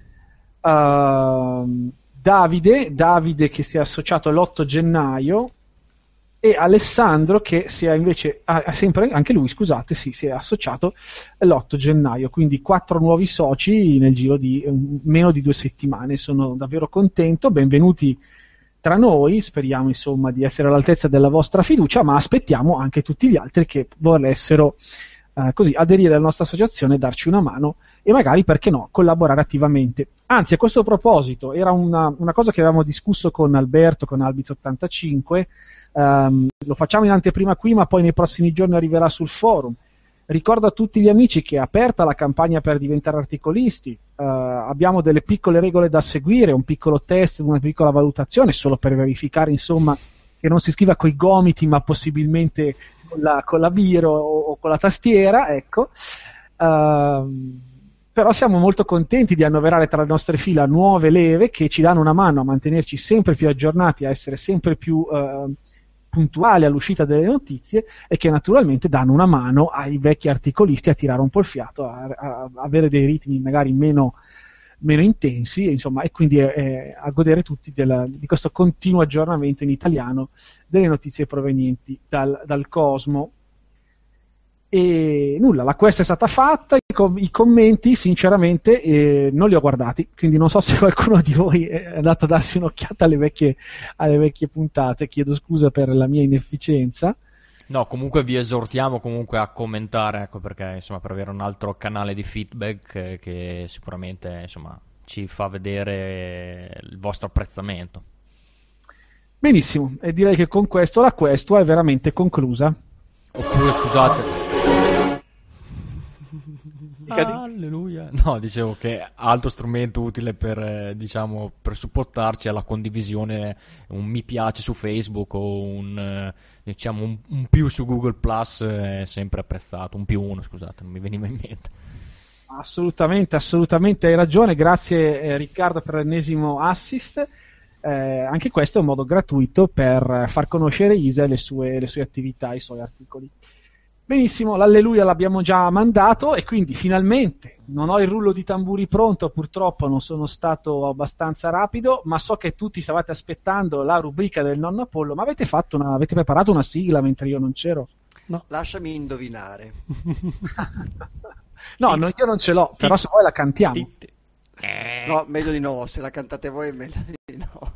Uh, Davide, Davide che si è associato l'otto gennaio, e Alessandro che si è invece, ah, sempre, anche lui scusate, sì, si è associato l'otto gennaio, quindi quattro nuovi soci nel giro di um, meno di due settimane. Sono davvero contento, benvenuti tra noi, speriamo insomma di essere all'altezza della vostra fiducia, ma aspettiamo anche tutti gli altri che volessero Uh, così aderire alla nostra associazione, darci una mano e magari, perché no, collaborare attivamente. Anzi, a questo proposito, era una, una cosa che avevamo discusso con Alberto, con Albiz ottantacinque, um, lo facciamo in anteprima qui, ma poi nei prossimi giorni arriverà sul forum. Ricordo a tutti gli amici che è aperta la campagna per diventare articolisti, uh, abbiamo delle piccole regole da seguire, un piccolo test, una piccola valutazione, solo per verificare insomma che non si scriva coi gomiti, ma possibilmente con la, con la biro o, o con la tastiera, ecco. Uh, però siamo molto contenti di annoverare tra le nostre fila nuove leve che ci danno una mano a mantenerci sempre più aggiornati, a essere sempre più uh, puntuali all'uscita delle notizie, e che naturalmente danno una mano ai vecchi articolisti a tirare un po' il fiato, a, a, a avere dei ritmi magari meno meno intensi, insomma, e quindi eh, a godere tutti della, di questo continuo aggiornamento in italiano delle notizie provenienti dal, dal cosmo. E nulla, la quest è stata fatta, i, com- i commenti sinceramente eh, non li ho guardati, quindi non so se qualcuno di voi è andato a darsi un'occhiata alle vecchie, alle vecchie puntate, chiedo scusa per la mia inefficienza. No, comunque vi esortiamo comunque a commentare, ecco, perché insomma, per avere un altro canale di feedback eh, che sicuramente insomma ci fa vedere il vostro apprezzamento. Benissimo, e direi che con questo la questua è veramente conclusa. Oppure, scusate, Ah, alleluia. No, dicevo che altro strumento utile per, eh, diciamo, per supportarci è la condivisione, un mi piace su Facebook o un, eh, diciamo, un, un più su Google Plus è sempre apprezzato, un più uno, scusate, non mi veniva in mente. Assolutamente, assolutamente hai ragione, grazie eh, Riccardo per l'ennesimo assist. Eh, anche questo è un modo gratuito per far conoscere Isa e le sue, le sue attività, i suoi articoli. Benissimo, l'alleluia l'abbiamo già mandato e quindi finalmente non ho il rullo di tamburi pronto, purtroppo non sono stato abbastanza rapido, ma so che tutti stavate aspettando la rubrica del nonno Apollo. Ma avete fatto una, avete preparato una sigla mentre io non c'ero? No. Lasciami indovinare. No, no, io non ce l'ho, però se vuoi la cantiamo. No, meglio di no, se la cantate voi è meglio di no.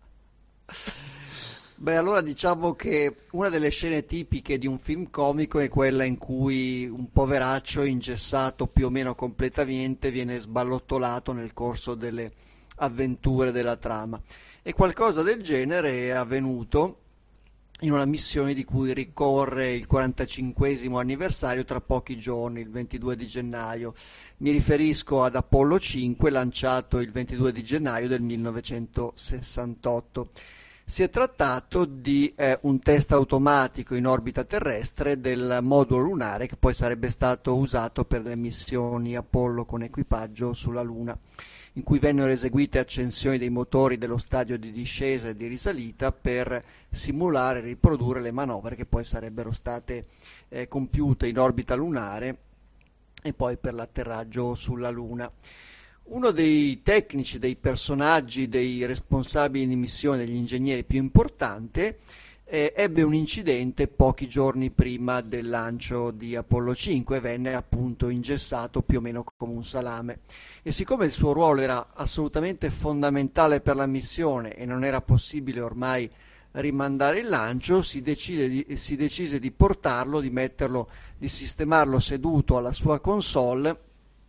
Beh, allora diciamo che una delle scene tipiche di un film comico è quella in cui un poveraccio ingessato più o meno completamente viene sballottolato nel corso delle avventure della trama. E qualcosa del genere è avvenuto in una missione di cui ricorre il quarantacinquesimo anniversario tra pochi giorni, il ventidue di gennaio. Mi riferisco ad Apollo cinque, lanciato il ventidue di gennaio del millenovecentosessantotto. Si è trattato di eh, un test automatico in orbita terrestre del modulo lunare che poi sarebbe stato usato per le missioni Apollo con equipaggio sulla Luna, in cui vennero eseguite accensioni dei motori dello stadio di discesa e di risalita per simulare e riprodurre le manovre che poi sarebbero state eh, compiute in orbita lunare e poi per l'atterraggio sulla Luna. Uno dei tecnici, dei personaggi, dei responsabili di missione, degli ingegneri più importante, eh, ebbe un incidente pochi giorni prima del lancio di Apollo cinque e venne appunto ingessato più o meno come un salame. E siccome il suo ruolo era assolutamente fondamentale per la missione e non era possibile ormai rimandare il lancio, si decise di, si decise di portarlo, di metterlo, di sistemarlo seduto alla sua console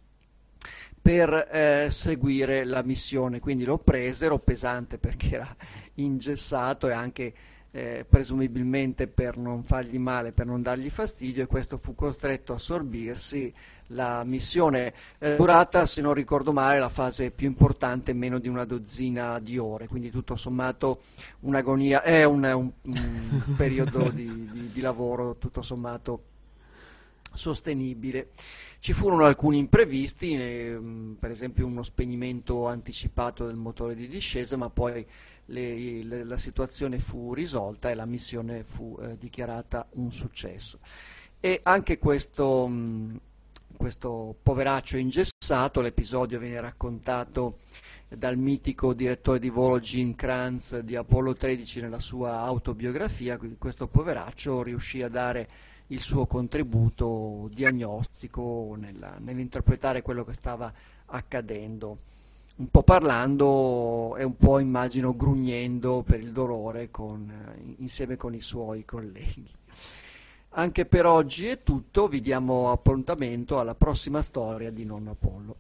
per eh, seguire la missione. Quindi lo presero, pesante perché era ingessato e anche eh, presumibilmente per non fargli male, per non dargli fastidio, e questo fu costretto a sorbirsi. La missione è durata, se non ricordo male, la fase più importante meno di una dozzina di ore, quindi tutto sommato un'agonia, è un, un, un periodo di, di, di lavoro tutto sommato sostenibile. Ci furono alcuni imprevisti, eh, per esempio uno spegnimento anticipato del motore di discesa, ma poi le, le, la situazione fu risolta e la missione fu eh, dichiarata un successo. E anche questo, mh, questo poveraccio ingessato, l'episodio viene raccontato dal mitico direttore di volo Gene Kranz di Apollo tredici nella sua autobiografia. Quindi questo poveraccio riuscì a dare il suo contributo diagnostico nella, nell'interpretare quello che stava accadendo, un po' parlando e un po' immagino grugnendo per il dolore con, insieme con i suoi colleghi. Anche per oggi è tutto, vi diamo appuntamento alla prossima storia di Nonno Apollo.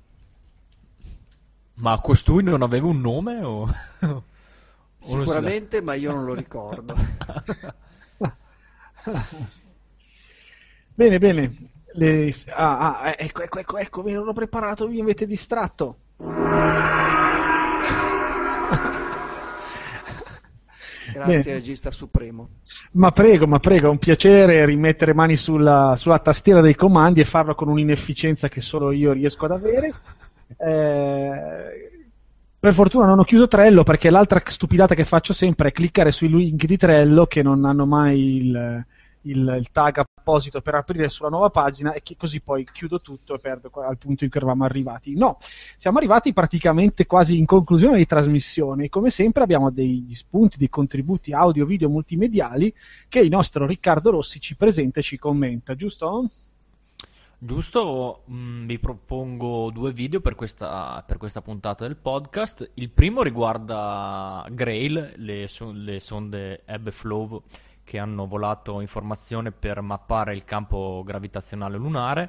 Ma costui non aveva un nome o? o Sicuramente, ma io non lo ricordo. Bene, bene. Le... Ah, ah, ecco, ecco, ecco, ecco, me l'ho preparato, vi avete distratto. Grazie, bene. regista supremo. Ma prego, ma prego, è un piacere rimettere mani sulla, sulla tastiera dei comandi e farlo con un'inefficienza che solo io riesco ad avere. Eh... Per fortuna non ho chiuso Trello, perché l'altra stupidata che faccio sempre è cliccare sui link di Trello che non hanno mai il... Il, il tag apposito per aprire sulla nuova pagina, e che così poi chiudo tutto e perdo al punto in cui eravamo arrivati. No, siamo arrivati praticamente quasi in conclusione di trasmissione e come sempre abbiamo degli spunti, dei contributi audio, video, multimediali che il nostro Riccardo Rossi ci presenta e ci commenta, giusto? Giusto, mh, vi propongo due video per questa, per questa puntata del podcast. Il primo riguarda Grail, le, so- le sonde Ebb e Flow che hanno volato informazione per mappare il campo gravitazionale lunare,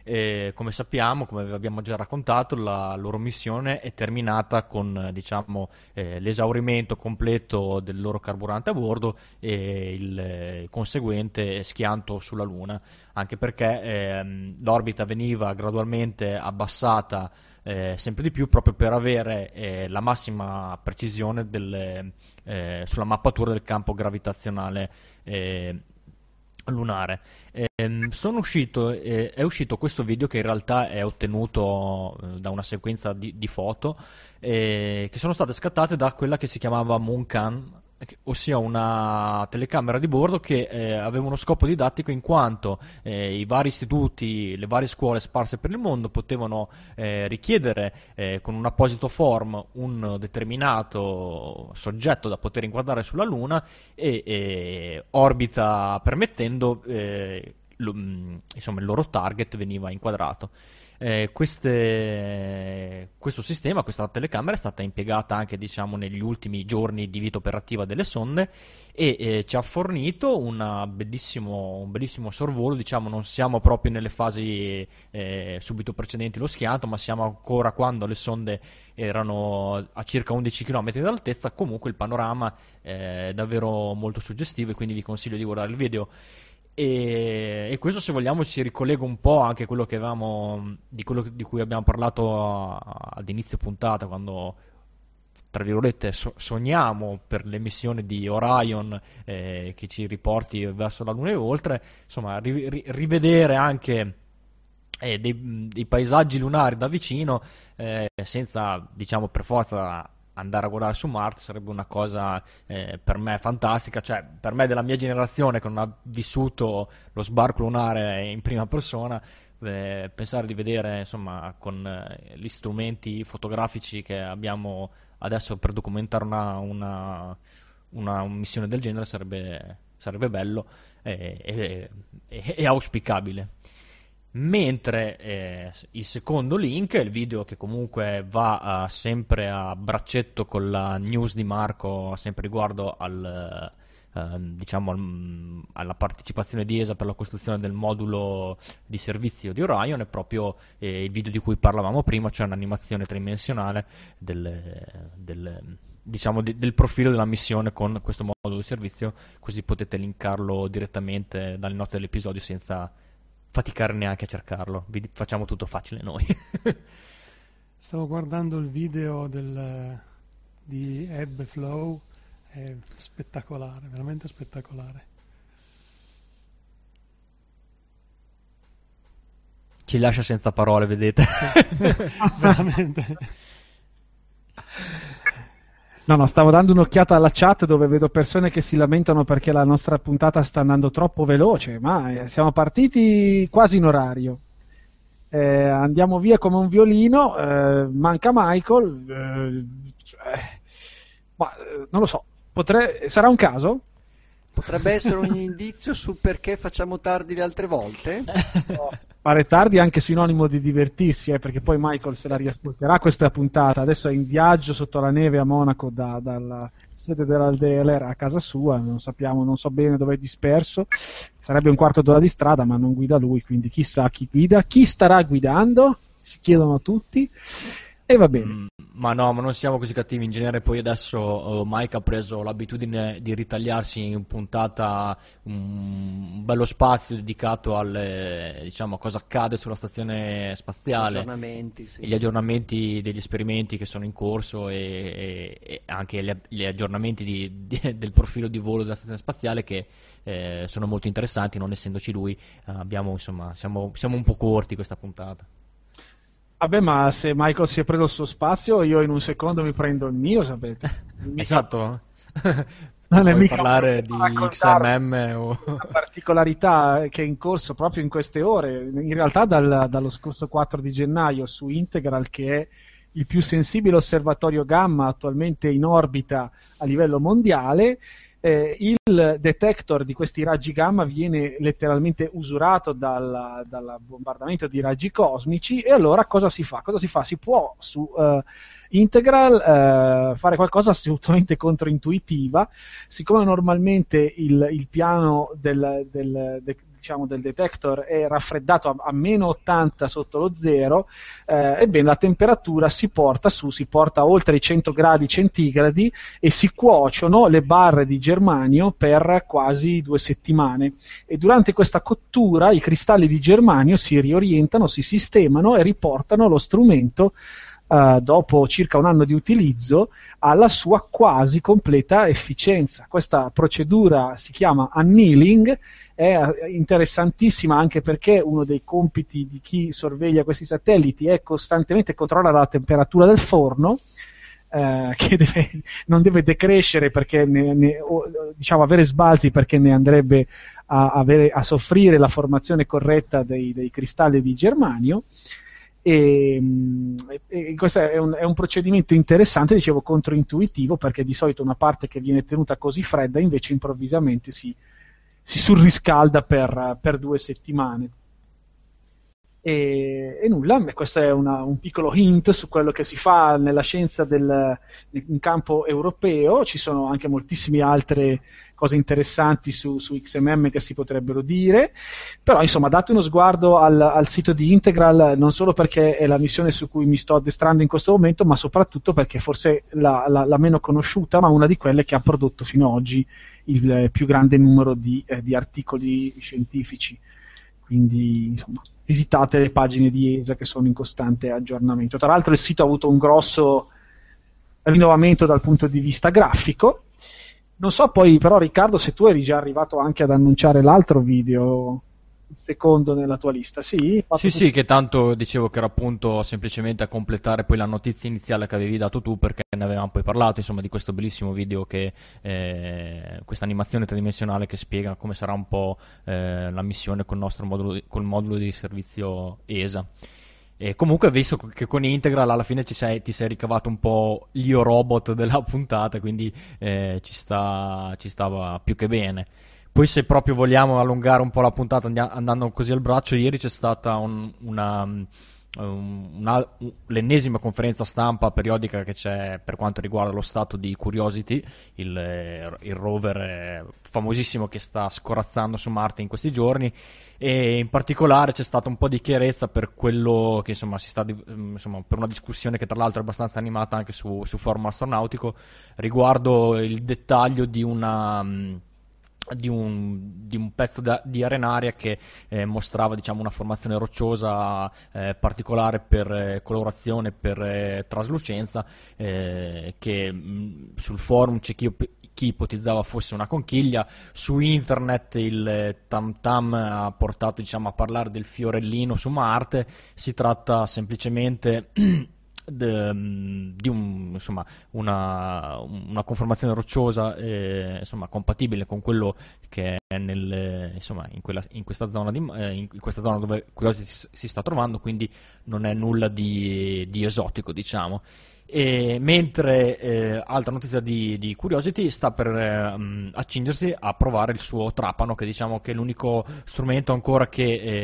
E, come sappiamo, come vi abbiamo già raccontato, la loro missione è terminata con, diciamo, eh, l'esaurimento completo del loro carburante a bordo e il eh, conseguente schianto sulla Luna, anche perché ehm, l'orbita veniva gradualmente abbassata eh, sempre di più, proprio per avere eh, la massima precisione delle, eh, sulla mappatura del campo gravitazionale eh, lunare. Eh, sono uscito, eh, è uscito questo video, che in realtà è ottenuto eh, da una sequenza di, di foto eh, che sono state scattate da quella che si chiamava Mooncam, ossia una telecamera di bordo che eh, aveva uno scopo didattico, in quanto eh, i vari istituti, le varie scuole sparse per il mondo potevano eh, richiedere eh, con un apposito form un determinato soggetto da poter inquadrare sulla Luna e, e orbita permettendo eh, lo, insomma il loro target veniva inquadrato. Eh, queste, questo sistema, questa telecamera è stata impiegata anche, diciamo, negli ultimi giorni di vita operativa delle sonde e eh, ci ha fornito una bellissimo, un bellissimo sorvolo. Diciamo, non siamo proprio nelle fasi eh, subito precedenti lo schianto, ma siamo ancora quando le sonde erano a circa undici chilometri d'altezza. Comunque il panorama è davvero molto suggestivo e quindi vi consiglio di guardare il video. E, e questo, se vogliamo, ci ricollega un po' anche a quello che avevamo, di quello di cui abbiamo parlato a, ad inizio puntata, quando, tra virgolette, so, sogniamo per le missioni di Orion eh, che ci riporti verso la Luna e oltre. Insomma, ri, ri, rivedere anche eh, dei, dei paesaggi lunari da vicino eh, senza, diciamo, per forza andare a guardare su Marte sarebbe una cosa eh, per me fantastica. Cioè, per me della mia generazione, che non ha vissuto lo sbarco lunare in prima persona, eh, pensare di vedere, insomma, con eh, gli strumenti fotografici che abbiamo adesso per documentare una, una, una missione del genere sarebbe, sarebbe bello e, e, e, e auspicabile. Mentre eh, il secondo link, il video che comunque va uh, sempre a braccetto con la news di Marco, sempre riguardo al, uh, diciamo al, alla partecipazione di E S A per la costruzione del modulo di servizio di Orion, è proprio eh, il video di cui parlavamo prima, cioè un'animazione tridimensionale del, del, diciamo, di, del profilo della missione con questo modulo di servizio, così potete linkarlo direttamente dalle note dell'episodio senza faticare neanche a cercarlo. Vi facciamo tutto facile noi. Stavo guardando il video del, di Ebb Flow, è spettacolare, veramente spettacolare. Ci lascia senza parole, vedete? Sì, veramente. No, no, stavo dando un'occhiata alla chat dove vedo persone che si lamentano perché la nostra puntata sta andando troppo veloce, ma eh, siamo partiti quasi in orario. Eh, andiamo via come un violino, eh, manca Michael, eh, eh, ma eh, non lo so, potre... sarà un caso? Potrebbe essere un indizio sul perché facciamo tardi le altre volte? No. Fare tardi è anche sinonimo di divertirsi, eh, perché poi Michael se la riascolterà questa puntata. Adesso è in viaggio sotto la neve a Monaco da, dalla sede dell'Aldeler a casa sua, non sappiamo, non so bene dove è disperso, sarebbe un quarto d'ora di strada, ma non guida lui, quindi chissà chi guida, chi starà guidando, si chiedono tutti, e va bene. Mm, ma no, ma non siamo così cattivi. In genere poi adesso uh, Mike ha preso l'abitudine di ritagliarsi in puntata un bello spazio dedicato alle, diciamo, a cosa accade sulla stazione spaziale, aggiornamenti, sì. E gli aggiornamenti degli esperimenti che sono in corso e, e, e anche gli, gli aggiornamenti di, di, del profilo di volo della stazione spaziale, che eh, sono molto interessanti. Non essendoci lui, uh, abbiamo, insomma, siamo, siamo un po' corti questa puntata. Vabbè, ma se Michael si è preso il suo spazio, io in un secondo mi prendo il mio, sapete? Mica... Esatto. Non è Puoi mica parlare di X M M o... Una particolarità che è in corso proprio in queste ore, in realtà dal, dallo scorso quattro di gennaio, su Integral, che è il più sensibile osservatorio gamma attualmente in orbita a livello mondiale. Eh, il detector di questi raggi gamma viene letteralmente usurato dal, dal bombardamento di raggi cosmici, e allora cosa si fa? Cosa si fa? Si può su uh, Integral uh, fare qualcosa assolutamente controintuitiva. Siccome normalmente il, il piano del, del, de, diciamo, del detector è raffreddato a, a meno ottanta sotto lo zero, eh, ebbene la temperatura si porta su, si porta oltre i cento gradi centigradi e si cuociono le barre di germanio per quasi due settimane, e durante questa cottura i cristalli di germanio si riorientano, si sistemano e riportano lo strumento, Uh, dopo circa un anno di utilizzo, alla sua quasi completa efficienza. Questa procedura si chiama annealing, è interessantissima anche perché uno dei compiti di chi sorveglia questi satelliti è costantemente controllare la temperatura del forno, uh, che deve, non deve decrescere perché ne, ne, o, diciamo avere sbalzi, perché ne andrebbe a, avere, a soffrire la formazione corretta dei, dei cristalli di germanio. E, e questo è un, è un procedimento interessante, dicevo controintuitivo, perché di solito una parte che viene tenuta così fredda invece improvvisamente si, si surriscalda per, per due settimane. E, e nulla, questo è una, un piccolo hint su quello che si fa nella scienza del, in campo europeo. Ci sono anche moltissime altre cose interessanti su, su X M M che si potrebbero dire, però insomma date uno sguardo al, al sito di Integral, non solo perché è la missione su cui mi sto addestrando in questo momento, ma soprattutto perché forse la, la, la meno conosciuta, ma una di quelle che ha prodotto fino ad oggi il più grande numero di, eh, di articoli scientifici. Quindi insomma visitate le pagine di E S A che sono in costante aggiornamento. Tra l'altro il sito ha avuto un grosso rinnovamento dal punto di vista grafico. Non so poi però, Riccardo, se tu eri già arrivato anche ad annunciare l'altro video, il secondo nella tua lista. Sì, sì, sì, che tanto dicevo che era appunto semplicemente a completare poi la notizia iniziale che avevi dato tu, perché ne avevamo poi parlato, insomma, di questo bellissimo video, che eh, questa animazione tridimensionale che spiega come sarà un po' eh, la missione col nostro modulo di, col modulo di servizio E S A. E comunque, visto che con Integral alla fine ci sei, ti sei ricavato un po' l'io robot della puntata, quindi eh, ci sta, ci stava più che bene. Poi, se proprio vogliamo allungare un po' la puntata andando così al braccio, ieri c'è stata un, una, una, l'ennesima conferenza stampa periodica che c'è per quanto riguarda lo stato di Curiosity, il, il rover famosissimo che sta scorazzando su Marte in questi giorni, e in particolare c'è stato un po' di chiarezza per quello che insomma si sta insomma per una discussione che tra l'altro è abbastanza animata anche su, su Forum Astronautico, riguardo il dettaglio di una Di un, di un pezzo da, di arenaria che eh, mostrava, diciamo, una formazione rocciosa eh, particolare per eh, colorazione, per eh, traslucenza, eh, che mh, sul forum c'è chi, chi ipotizzava fosse una conchiglia. Su internet il eh, Tam Tam ha portato, diciamo, a parlare del fiorellino su Marte. Si tratta semplicemente De, di un, insomma, una, una conformazione rocciosa eh, insomma, compatibile con quello che è nel, insomma, in, quella, in, questa zona di, eh, in questa zona dove Curiosity si sta trovando, quindi non è nulla di, di esotico, diciamo. E mentre eh, altra notizia di, di Curiosity, sta per eh, accingersi a provare il suo trapano, che diciamo che è l'unico strumento ancora che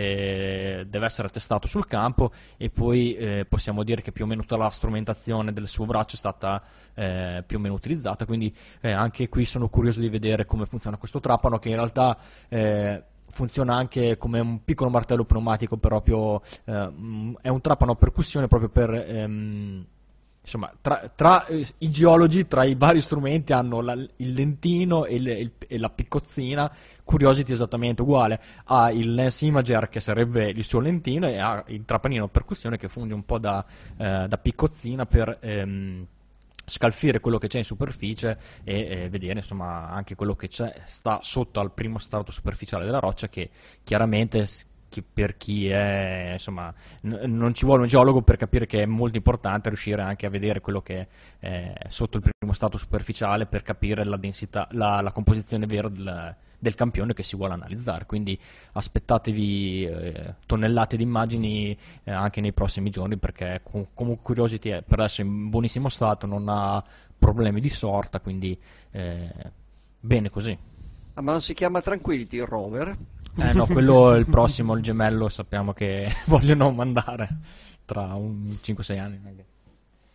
eh, deve essere testato sul campo, e poi eh, possiamo dire che più o meno tutta la strumentazione del suo braccio è stata eh, più o meno utilizzata, quindi eh, anche qui sono curioso di vedere come funziona questo trapano, che in realtà eh, funziona anche come un piccolo martello pneumatico, proprio eh, è un trapano a percussione proprio per ehm, insomma, tra, tra eh, i geologi, tra i vari strumenti, hanno la, il lentino e, il, il, e la piccozzina. Curiosity è esattamente uguale, ha il Lens Imager che sarebbe il suo lentino, e ha il trapanino a percussione che funge un po' da, eh, da piccozzina per ehm, scalfire quello che c'è in superficie e eh, vedere insomma anche quello che c'è sta sotto al primo strato superficiale della roccia, che chiaramente, per chi è, insomma, n- non ci vuole un geologo per capire che è molto importante riuscire anche a vedere quello che è sotto il primo strato superficiale, per capire la densità, la, la composizione vera del, del campione che si vuole analizzare. Quindi aspettatevi eh, tonnellate di immagini eh, anche nei prossimi giorni, perché com- comunque Curiosity è per adesso in buonissimo stato, non ha problemi di sorta, quindi eh, bene così. Ah, ma non si chiama Tranquility il rover? Eh no, quello è il prossimo, il gemello, sappiamo che vogliono mandare tra un cinque sei anni.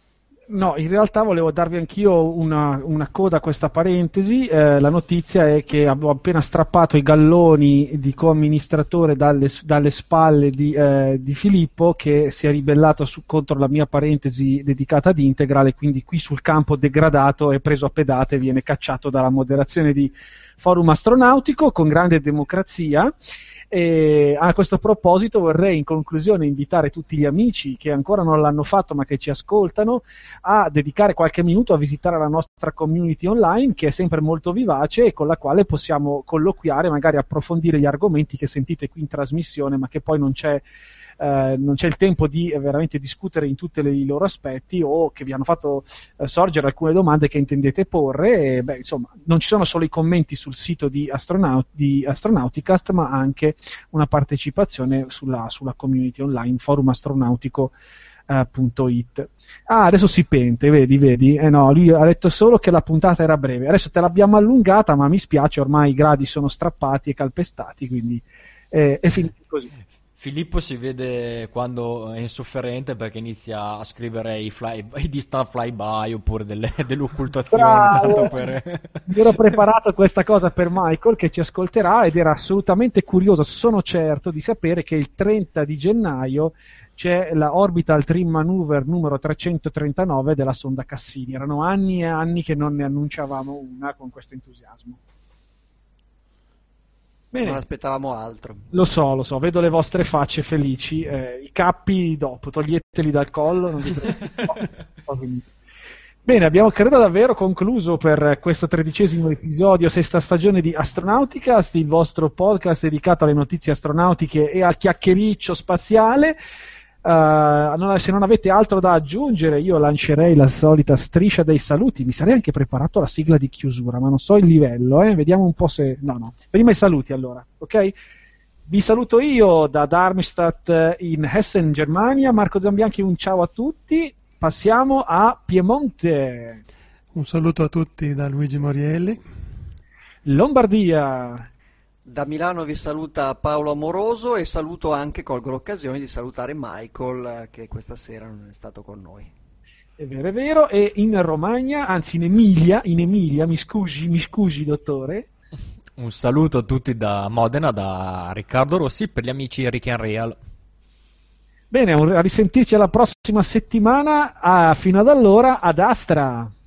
No, in realtà volevo darvi anch'io una, una coda a questa parentesi. Eh, la notizia è che avevo appena strappato i galloni di coamministratore dalle, dalle spalle di, eh, di Filippo, che si è ribellato su, contro la mia parentesi dedicata ad Integral, e quindi qui sul campo degradato è preso a pedate e viene cacciato dalla moderazione di Forum Astronautico con grande democrazia. E a questo proposito vorrei in conclusione invitare tutti gli amici che ancora non l'hanno fatto ma che ci ascoltano a dedicare qualche minuto a visitare la nostra community online, che è sempre molto vivace e con la quale possiamo colloquiare, magari approfondire gli argomenti che sentite qui in trasmissione ma che poi non c'è Eh, non c'è il tempo di eh, veramente discutere in tutti i loro aspetti, o che vi hanno fatto eh, sorgere alcune domande che intendete porre. E, beh, insomma, non ci sono solo i commenti sul sito di, Astronaut- di Astronauticast, ma anche una partecipazione sulla, sulla community online forumastronautico punto it. Ah, adesso si pente, vedi, vedi? Eh no, lui ha detto solo che la puntata era breve. Adesso te l'abbiamo allungata, ma mi spiace, ormai i gradi sono strappati e calpestati, quindi eh, è finito così. Filippo si vede quando è insofferente perché inizia a scrivere i, fly, i distant flyby oppure delle, delle occultazioni. Tanto per... Mi ero preparato questa cosa per Michael, che ci ascolterà, ed era assolutamente curioso, sono certo, di sapere che il trenta di gennaio c'è la Orbital Trim Maneuver numero trecentotrentanove della sonda Cassini. Erano anni e anni che non ne annunciavamo una con questo entusiasmo. Bene. Non aspettavamo altro. Lo so, lo so, vedo le vostre facce felici. Eh, I cappi dopo, toglieteli dal collo. Non vi oh, Bene, abbiamo credo davvero concluso per questo tredicesimo episodio, sesta stagione di Astronauticast, il vostro podcast dedicato alle notizie astronautiche e al chiacchiericcio spaziale. Uh, se non avete altro da aggiungere, io lancerei la solita striscia dei saluti. Mi sarei anche preparato la sigla di chiusura, ma non so il livello, eh? Vediamo un po' se... No, no. Prima i saluti, allora, ok? Vi saluto io da Darmstadt in Hessen, Germania. Marco Zambianchi, un ciao a tutti. Passiamo a Piemonte. Un saluto a tutti da Luigi Morielli. Lombardia. Da Milano vi saluta Paolo Amoroso, e saluto anche, colgo l'occasione di salutare Michael, che questa sera non è stato con noi. È vero, è vero. E in Romagna, anzi in Emilia, in Emilia, mi scusi, mi scusi dottore. Un saluto a tutti da Modena, da Riccardo Rossi, per gli amici Rick and Real. Bene, a risentirci alla prossima settimana. Ah, fino ad allora, ad Astra.